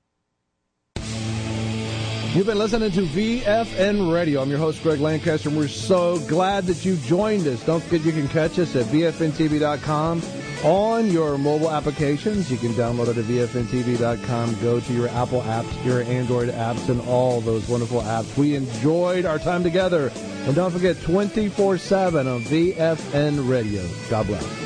You've been listening to VFN Radio. I'm your host, Greg Lancaster, and we're so glad that you joined us. Don't forget you can catch us at VFNTV.com on your mobile applications. You can download it at VFNTV.com. Go to your Apple apps, your Android apps, and all those wonderful apps. We enjoyed our time together. And don't forget, 24/7 on VFN Radio. God bless.